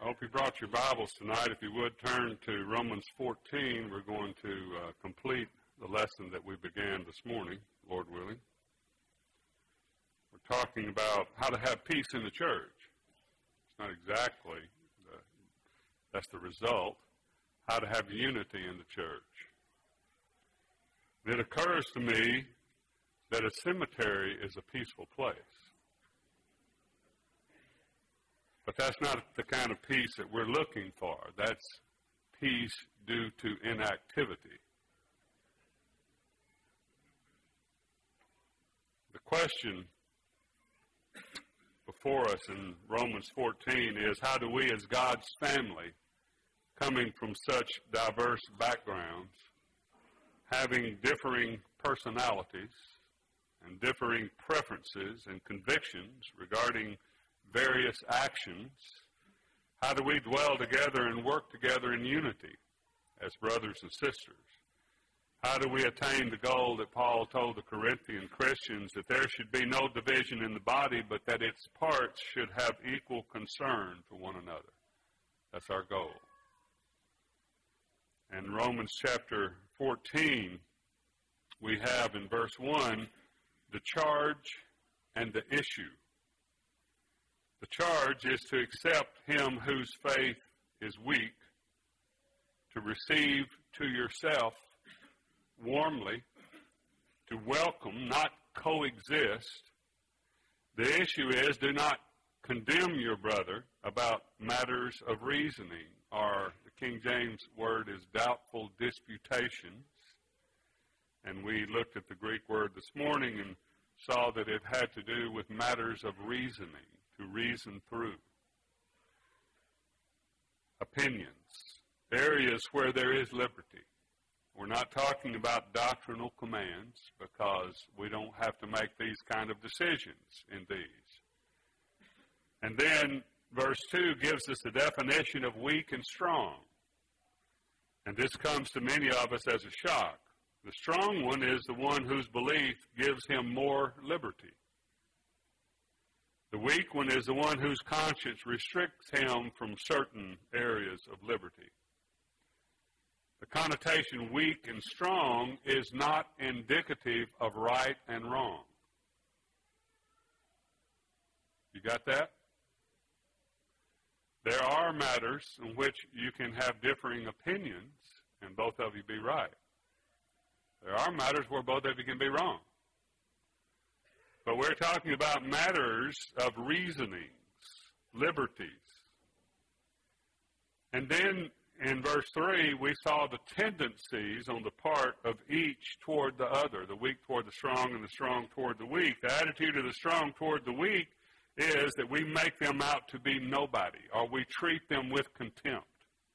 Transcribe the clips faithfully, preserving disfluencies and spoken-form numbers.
I hope you brought your Bibles tonight. If you would turn to Romans fourteen, we're going to uh, complete the lesson that we began this morning, Lord willing. We're talking about how to have peace in the church. It's not exactly, the, that's the result, how to have unity in the church. It occurs to me that a cemetery is a peaceful place. But that's not the kind of peace that we're looking for. That's peace due to inactivity. The question before us in Romans fourteen is, how do we as God's family, coming from such diverse backgrounds, having differing personalities and differing preferences and convictions regarding various actions, how do we dwell together and work together in unity as brothers and sisters? How do we attain the goal that Paul told the Corinthian Christians, that there should be no division in the body, but that its parts should have equal concern for one another? That's our goal. In Romans chapter fourteen, we have in verse one the charge and the issue. The charge is to accept him whose faith is weak, to receive to yourself warmly, to welcome, not coexist. The issue is, do not condemn your brother about matters of reasoning, or the King James word is doubtful disputations. And we looked at the Greek word this morning and saw that it had to do with matters of reasoning, to reason through. Opinions, areas where there is liberty. We're not talking about doctrinal commands, because we don't have to make these kind of decisions in these. And then verse two gives us the definition of weak and strong. And this comes to many of us as a shock. The strong one is the one whose belief gives him more liberty. The weak one is the one whose conscience restricts him from certain areas of liberty. The connotation weak and strong is not indicative of right and wrong. You got that? There are matters in which you can have differing opinions and both of you be right. There are matters where both of you can be wrong. But we're talking about matters of reasonings, liberties. And then in verse three, we saw the tendencies on the part of each toward the other, the weak toward the strong and the strong toward the weak. The attitude of the strong toward the weak is that we make them out to be nobody, or we treat them with contempt.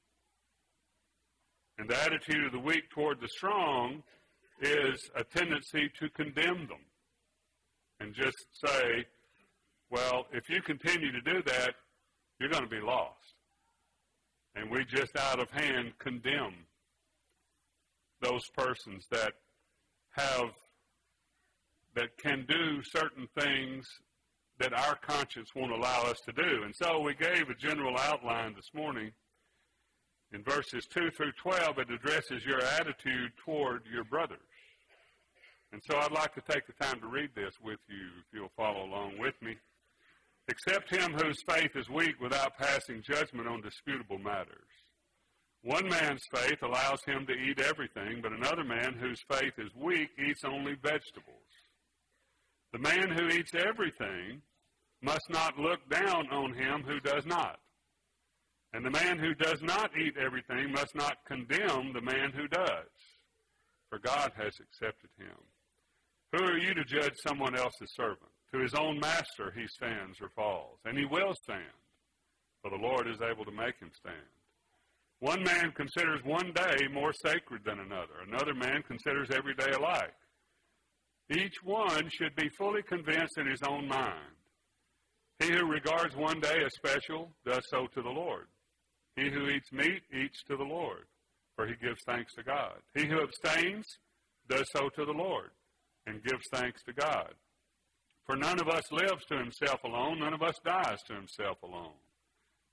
And the attitude of the weak toward the strong is a tendency to condemn them. And just say, well, if you continue to do that, you're going to be lost. And we just out of hand condemn those persons that have, that can do certain things that our conscience won't allow us to do. And so we gave a general outline this morning. In verses two through twelve, it addresses your attitude toward your brothers. And so I'd like to take the time to read this with you, if you'll follow along with me. Accept him whose faith is weak without passing judgment on disputable matters. One man's faith allows him to eat everything, but another man whose faith is weak eats only vegetables. The man who eats everything must not look down on him who does not. And the man who does not eat everything must not condemn the man who does, for God has accepted him. Who are you to judge someone else's servant? To his own master he stands or falls, and he will stand, for the Lord is able to make him stand. One man considers one day more sacred than another. Another man considers every day alike. Each one should be fully convinced in his own mind. He who regards one day as special does so to the Lord. He who eats meat eats to the Lord, for he gives thanks to God. He who abstains does so to the Lord, and gives thanks to God. For none of us lives to himself alone, none of us dies to himself alone.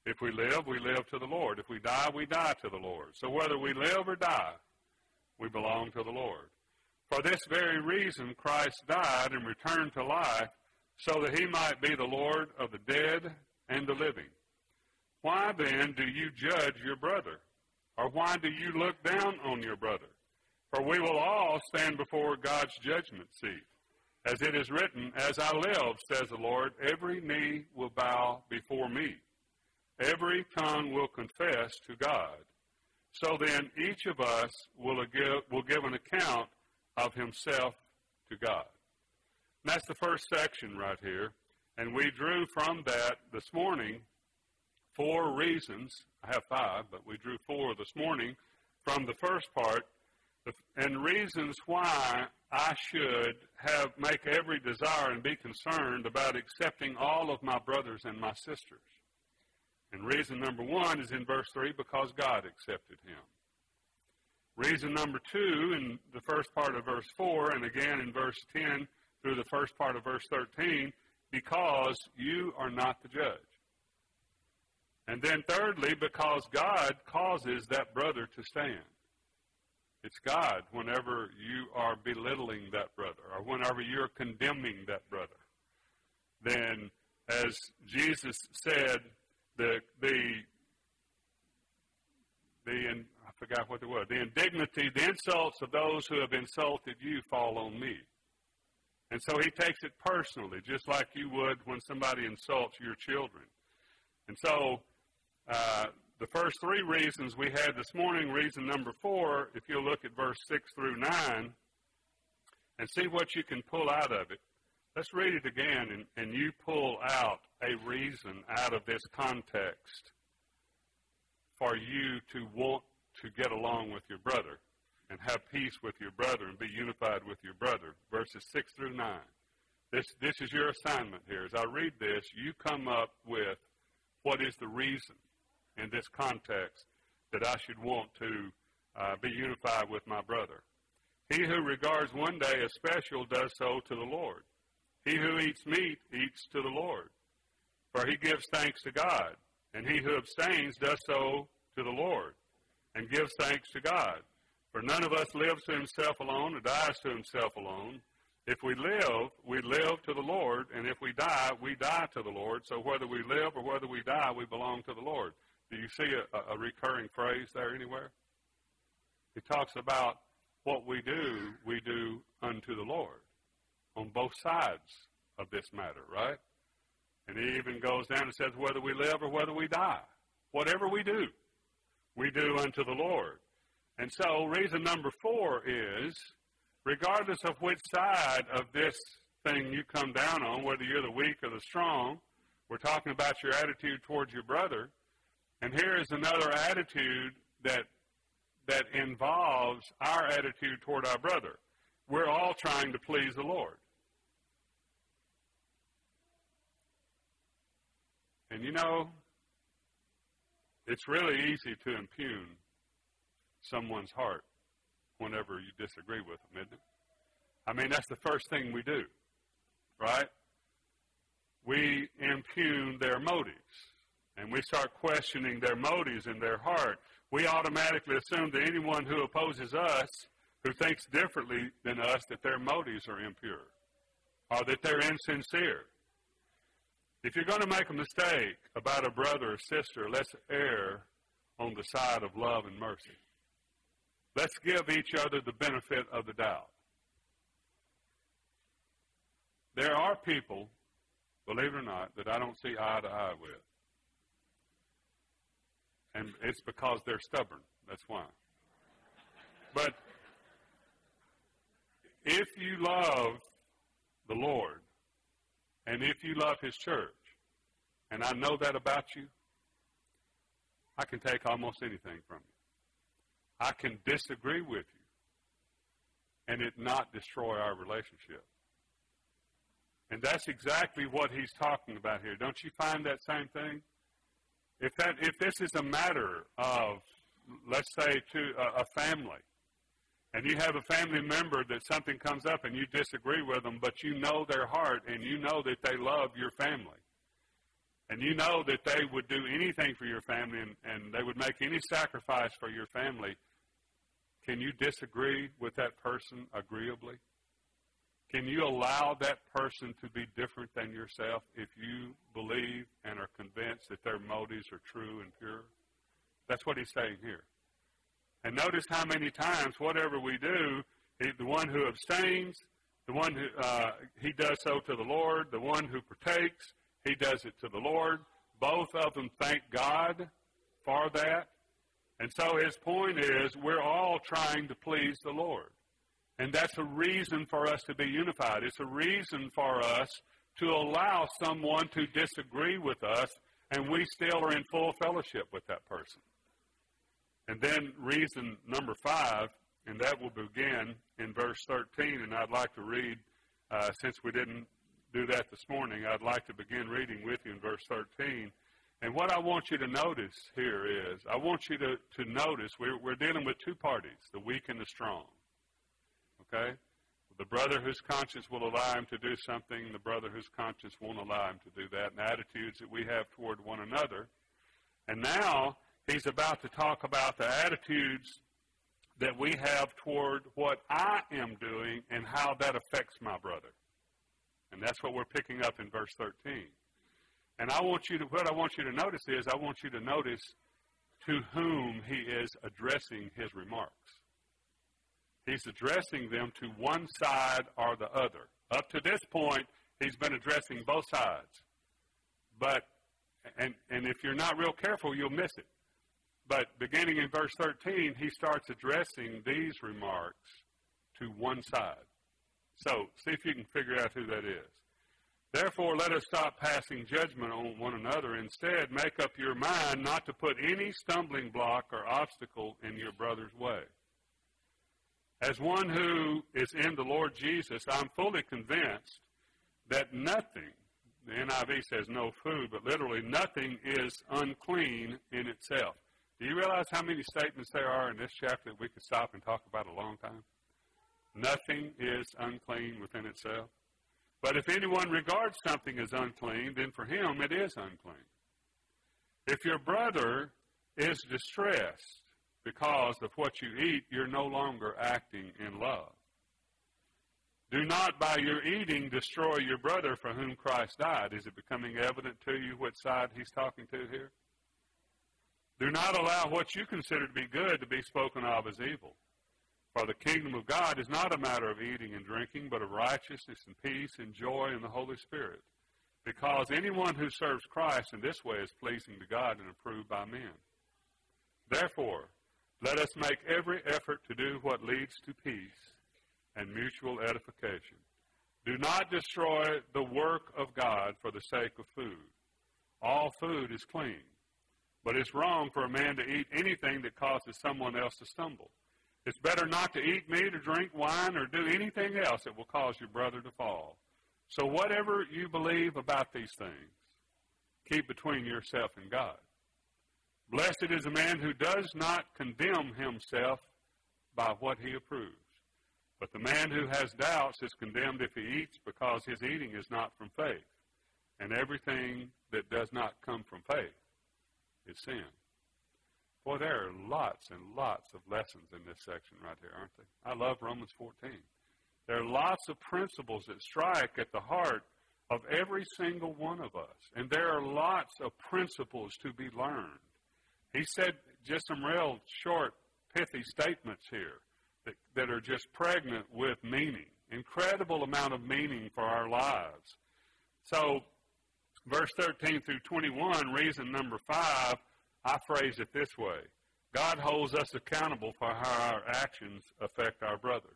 If we live, we live to the Lord. If we die, we die to the Lord. So whether we live or die, we belong to the Lord. For this very reason, Christ died and returned to life, so that he might be the Lord of the dead and the living. Why then do you judge your brother? Or why do you look down on your brother? For we will all stand before God's judgment seat. As it is written, as I live, says the Lord, every knee will bow before me. Every tongue will confess to God. So then each of us will give, will give an account of himself to God. And that's the first section right here. And we drew from that this morning four reasons. I have five, but we drew four this morning from the first part. And reasons why I should have make every desire and be concerned about accepting all of my brothers and my sisters. And reason number one is in verse three, because God accepted him. Reason number two in the first part of verse four, and again in verse ten through the first part of verse thirteen, because you are not the judge. And then thirdly, because God causes that brother to stand. It's God whenever you are belittling that brother or whenever you're condemning that brother. Then, as Jesus said, the, the, the I forgot what it was, the indignity, the insults of those who have insulted you fall on me. And so he takes it personally, just like you would when somebody insults your children. And so, uh, the first three reasons we had this morning, reason number four, if you'll look at verse six through nine and see what you can pull out of it. Let's read it again, and, and you pull out a reason out of this context for you to want to get along with your brother and have peace with your brother and be unified with your brother. Verses six through nine. This, this is your assignment here. As I read this, you come up with what is the reason in this context that I should want to uh, be unified with my brother. He who regards one day as special does so to the Lord. He who eats meat eats to the Lord, for he gives thanks to God. And he who abstains does so to the Lord, and gives thanks to God. For none of us lives to himself alone or dies to himself alone. If we live, we live to the Lord, and if we die, we die to the Lord. So whether we live or whether we die, we belong to the Lord. Do you see a, a recurring phrase there anywhere? It talks about what we do, we do unto the Lord on both sides of this matter, right? And he even goes down and says whether we live or whether we die. Whatever we do, we do unto the Lord. And so reason number four is, regardless of which side of this thing you come down on, whether you're the weak or the strong, we're talking about your attitude towards your brother. And here is another attitude that that involves our attitude toward our brother. We're all trying to please the Lord. And you know, it's really easy to impugn someone's heart whenever you disagree with them, isn't it? I mean, that's the first thing we do, right? We impugn their motives. And we start questioning their motives in their heart. We automatically assume that anyone who opposes us, who thinks differently than us, that their motives are impure or that they're insincere. If you're going to make a mistake about a brother or sister, let's err on the side of love and mercy. Let's give each other the benefit of the doubt. There are people, believe it or not, that I don't see eye to eye with. And it's because they're stubborn. That's why. But if you love the Lord, and if you love his church, and I know that about you, I can take almost anything from you. I can disagree with you, and it not destroy our relationship. And that's exactly what he's talking about here. Don't you find that same thing? If that, if this is a matter of, let's say, to a, a family, and you have a family member that something comes up and you disagree with them, but you know their heart and you know that they love your family, and you know that they would do anything for your family and, and they would make any sacrifice for your family, can you disagree with that person agreeably? Can you allow that person to be different than yourself if you believe and are convinced that their motives are true and pure? That's what he's saying here. And notice how many times, whatever we do, he, the one who abstains, the one who, uh, he does so to the Lord. The one who partakes, he does it to the Lord. Both of them thank God for that. And so his point is, we're all trying to please the Lord. And that's a reason for us to be unified. It's a reason for us to allow someone to disagree with us, and we still are in full fellowship with that person. And then reason number five, and that will begin in verse thirteen, and I'd like to read, uh, since we didn't do that this morning, I'd like to begin reading with you in verse thirteen. And what I want you to notice here is, I want you to, to notice we're, we're dealing with two parties, the weak and the strong. Okay? The brother whose conscience will allow him to do something, the brother whose conscience won't allow him to do that, and attitudes that we have toward one another. And now he's about to talk about the attitudes that we have toward what I am doing and how that affects my brother. And that's what we're picking up in verse thirteen. And I want you to, what I want you to notice is, I want you to notice to whom he is addressing his remarks. He's addressing them to one side or the other. Up to this point, he's been addressing both sides. But, and, and if you're not real careful, you'll miss it. But beginning in verse thirteen, he starts addressing these remarks to one side. So, see if you can figure out who that is. Therefore, let us stop passing judgment on one another. Instead, make up your mind not to put any stumbling block or obstacle in your brother's way. As one who is in the Lord Jesus, I'm fully convinced that nothing, the N I V says no food, but literally nothing is unclean in itself. Do you realize how many statements there are in this chapter that we could stop and talk about a long time? Nothing is unclean within itself. But if anyone regards something as unclean, then for him it is unclean. If your brother is distressed because of what you eat, you're no longer acting in love. Do not by your eating destroy your brother for whom Christ died. Is it becoming evident to you what side he's talking to here? Do not allow what you consider to be good to be spoken of as evil. For the kingdom of God is not a matter of eating and drinking, but of righteousness and peace and joy in the Holy Spirit. Because anyone who serves Christ in this way is pleasing to God and approved by men. Therefore, let us make every effort to do what leads to peace and mutual edification. Do not destroy the work of God for the sake of food. All food is clean, but it's wrong for a man to eat anything that causes someone else to stumble. It's better not to eat meat or drink wine or do anything else that will cause your brother to fall. So whatever you believe about these things, keep between yourself and God. Blessed is a man who does not condemn himself by what he approves. But the man who has doubts is condemned if he eats, because his eating is not from faith. And everything that does not come from faith is sin. Boy, there are lots and lots of lessons in this section right here, aren't they? I love Romans fourteen. There are lots of principles that strike at the heart of every single one of us. And there are lots of principles to be learned. He said just some real short, pithy statements here that, that are just pregnant with meaning. Incredible amount of meaning for our lives. So, verse thirteen through twenty-one, reason number five, I phrase it this way. God holds us accountable for how our actions affect our brothers.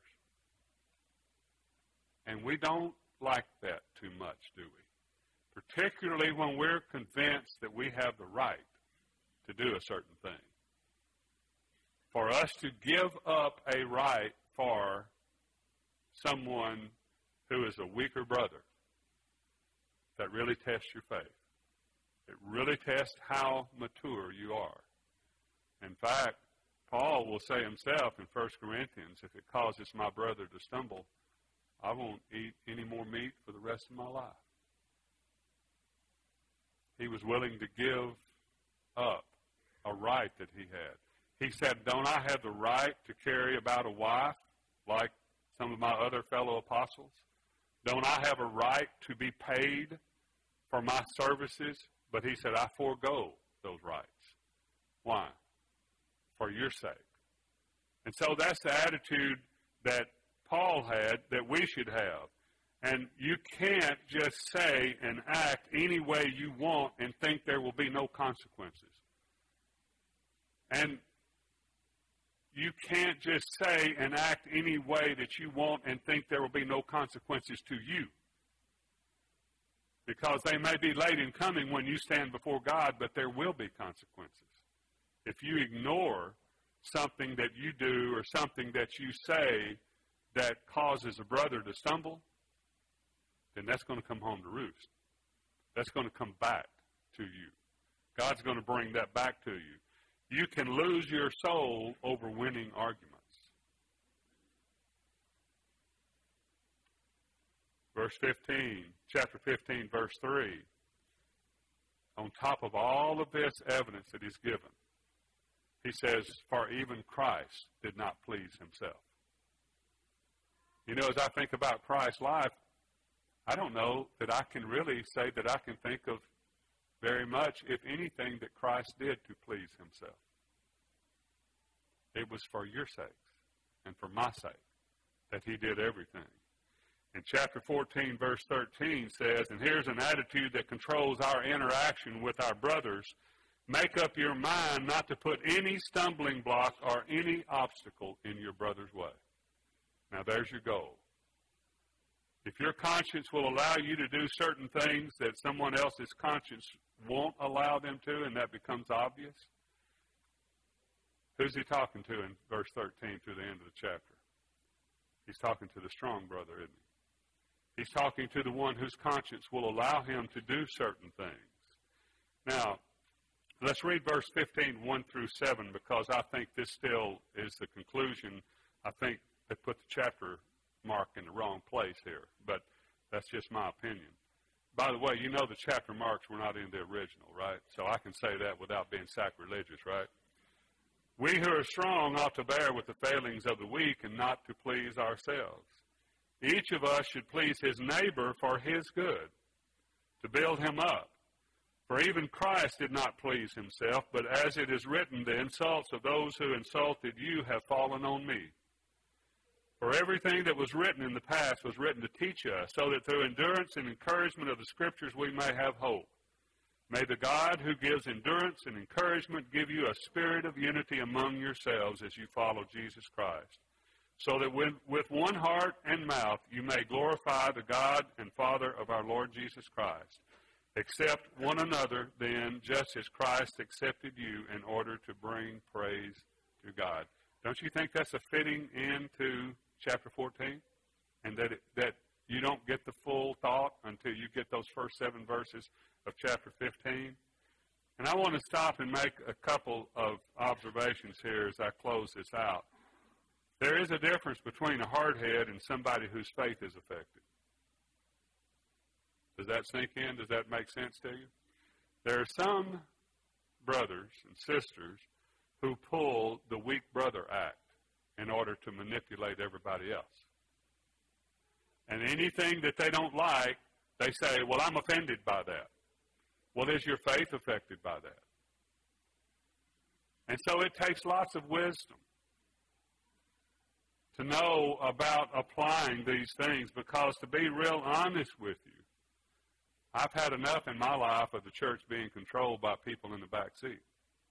And we don't like that too much, do we? Particularly when we're convinced that we have the right to do a certain thing. For us to give up a right for someone who is a weaker brother, that really tests your faith. It really tests how mature you are. In fact, Paul will say himself in First Corinthians, if it causes my brother to stumble, I won't eat any more meat for the rest of my life. He was willing to give up a right that he had. He said, don't I have the right to carry about a wife like some of my other fellow apostles? Don't I have a right to be paid for my services? But he said, I forego those rights. Why? For your sake. And so that's the attitude that Paul had that we should have. And you can't just say and act any way you want and think there will be no consequences. And you can't just say and act any way that you want and think there will be no consequences to you. Because they may be late in coming when you stand before God, but there will be consequences. If you ignore something that you do or something that you say that causes a brother to stumble, then that's going to come home to roost. That's going to come back to you. God's going to bring that back to you. You can lose your soul over winning arguments. Verse fifteen, chapter fifteen, verse three. On top of all of this evidence that he's given, he says, for even Christ did not please himself. You know, as I think about Christ's life, I don't know that I can really say that I can think of very much, if anything, that Christ did to please himself. It was for your sakes and for my sake that he did everything. In chapter fourteen, verse thirteen says, and here's an attitude that controls our interaction with our brothers. Make up your mind not to put any stumbling block or any obstacle in your brother's way. Now there's your goal. If your conscience will allow you to do certain things that someone else's conscience won't allow them to, and that becomes obvious, who's he talking to in verse thirteen through the end of the chapter? He's talking to the strong brother, isn't he? He's talking to the one whose conscience will allow him to do certain things. Now, let's read verse fifteen, one through seven, because I think this still is the conclusion. I think they put the chapter mark in the wrong place here, but that's just my opinion. By the way, you know the chapter marks were not in the original, right? So I can say that without being sacrilegious, right? We who are strong ought to bear with the failings of the weak and not to please ourselves. Each of us should please his neighbor for his good, to build him up. For even Christ did not please himself, but as it is written, the insults of those who insulted you have fallen on me. For everything that was written in the past was written to teach us, so that through endurance and encouragement of the Scriptures we may have hope. May the God who gives endurance and encouragement give you a spirit of unity among yourselves as you follow Jesus Christ, so that with, with one heart and mouth you may glorify the God and Father of our Lord Jesus Christ. Accept one another then, just as Christ accepted you, in order to bring praise to God. Don't you think that's a fitting end to chapter fourteen? And that it, that you don't get the full thought until you get those first seven verses of chapter fifteen? And I want to stop and make a couple of observations here as I close this out. There is a difference between a hardhead and somebody whose faith is affected. Does that sink in? Does that make sense to you? There are some brothers and sisters who pull the weak brother act in order to manipulate everybody else. And anything that they don't like, they say, well, I'm offended by that. Well, is your faith affected by that? And so it takes lots of wisdom to know about applying these things, because to be real honest with you, I've had enough in my life of the church being controlled by people in the back seat.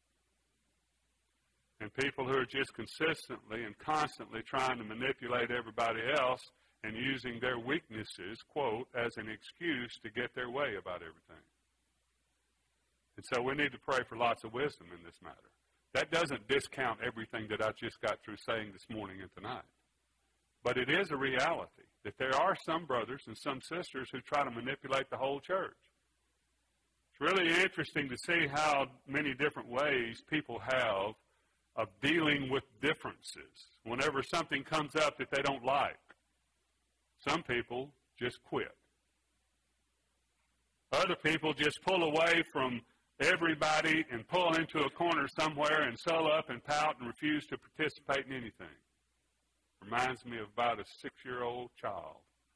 And people who are just consistently and constantly trying to manipulate everybody else and using their weaknesses, quote, as an excuse to get their way about everything. And so we need to pray for lots of wisdom in this matter. That doesn't discount everything that I just got through saying this morning and tonight. But it is a reality that there are some brothers and some sisters who try to manipulate the whole church. It's really interesting to see how many different ways people have of dealing with differences. Whenever something comes up that they don't like, some people just quit. Other people just pull away from everybody and pull into a corner somewhere and sull up and pout and refuse to participate in anything. Reminds me of about a six-year-old child.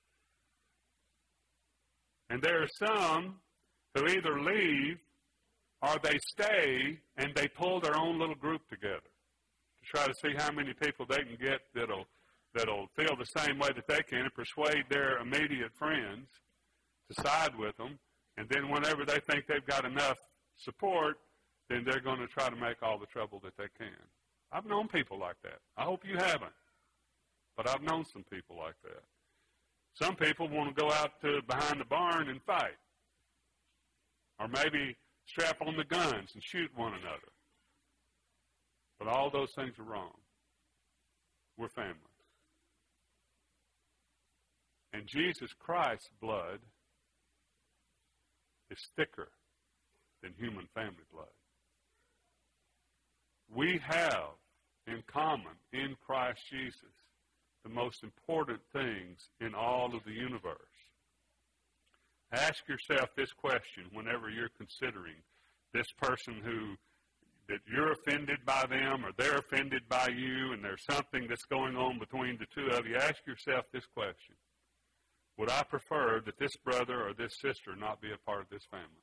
And there are some who either leave or they stay and they pull their own little group together to try to see how many people they can get that'll, that'll feel the same way that they can and persuade their immediate friends to side with them. And then whenever they think they've got enough support, then they're going to try to make all the trouble that they can. I've known people like that. I hope you haven't. But I've known some people like that. Some people want to go out to behind the barn and fight. Or maybe strap on the guns and shoot one another. But all those things are wrong. We're family. And Jesus Christ's blood is thicker than human family blood. We have in common in Christ Jesus the most important things in all of the universe. Ask yourself this question whenever you're considering this person who, that you're offended by them or they're offended by you and there's something that's going on between the two of you. Ask yourself this question. Would I prefer that this brother or this sister not be a part of this family?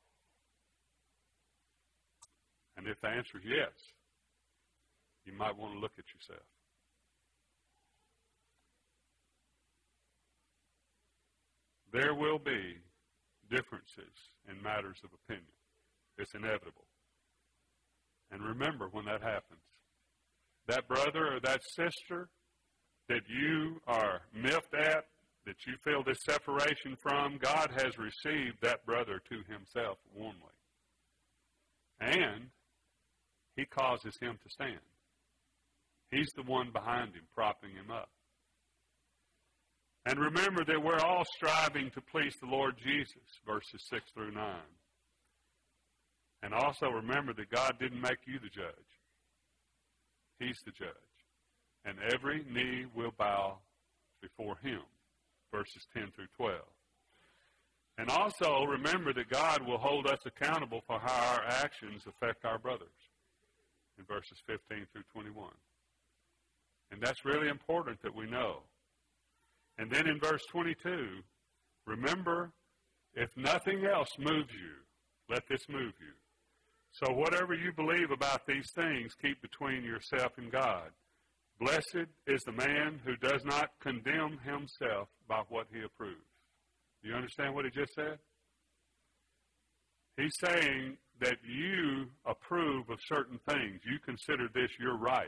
And if the answer is yes, you might want to look at yourself. There will be differences in matters of opinion. It's inevitable. And remember when that happens, that brother or that sister that you are miffed at, that you feel this separation from, God has received that brother to himself warmly. And he causes him to stand. He's the one behind him, propping him up. And remember that we're all striving to please the Lord Jesus, verses six through nine. And also remember that God didn't make you the judge. He's the judge. And every knee will bow before him, verses ten through twelve. And also remember that God will hold us accountable for how our actions affect our brothers, in verses fifteen through twenty-one. And that's really important that we know. And then in verse twenty-two, remember, if nothing else moves you, let this move you. So whatever you believe about these things, keep between yourself and God. Blessed is the man who does not condemn himself by what he approves. Do you understand what he just said? He's saying that you approve of certain things. You consider this your right.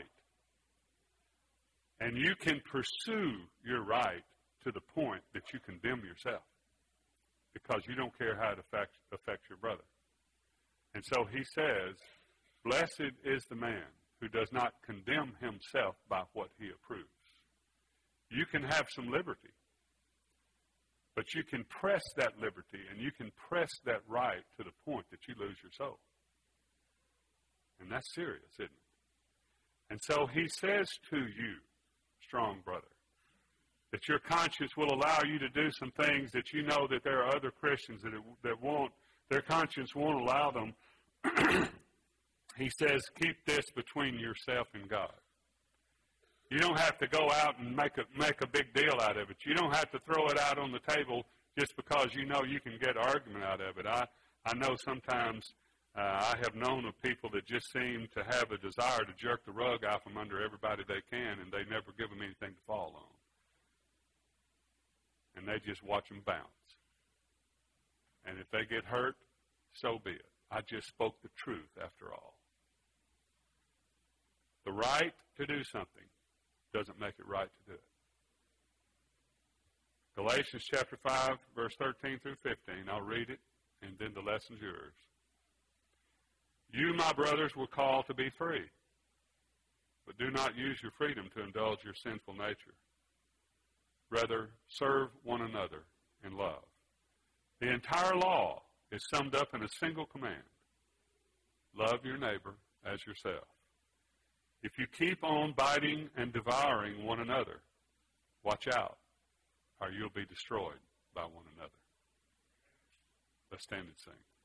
And you can pursue your right to the point that you condemn yourself because you don't care how it affects, affects your brother. And so he says, blessed is the man who does not condemn himself by what he approves. You can have some liberty, but you can press that liberty and you can press that right to the point that you lose your soul. And that's serious, isn't it? And so he says to you, strong brother, that your conscience will allow you to do some things that you know that there are other Christians that, it, that won't, their conscience won't allow them. He says, keep this between yourself and God. You don't have to go out and make a, make a big deal out of it. You don't have to throw it out on the table just because you know you can get argument out of it. I, I know sometimes uh, I have known of people that just seem to have a desire to jerk the rug out from under everybody they can, and they never give them anything to fall on. And they just watch them bounce. And if they get hurt, so be it. I just spoke the truth after all. The right to do something doesn't make it right to do it. Galatians chapter five, verse thirteen through fifteen. I'll read it, and then the lesson's yours. You, my brothers, were called to be free, but do not use your freedom to indulge your sinful nature. Rather, serve one another in love. The entire law is summed up in a single command. Love your neighbor as yourself. If you keep on biting and devouring one another, watch out, or you'll be destroyed by one another. Let's stand and sing.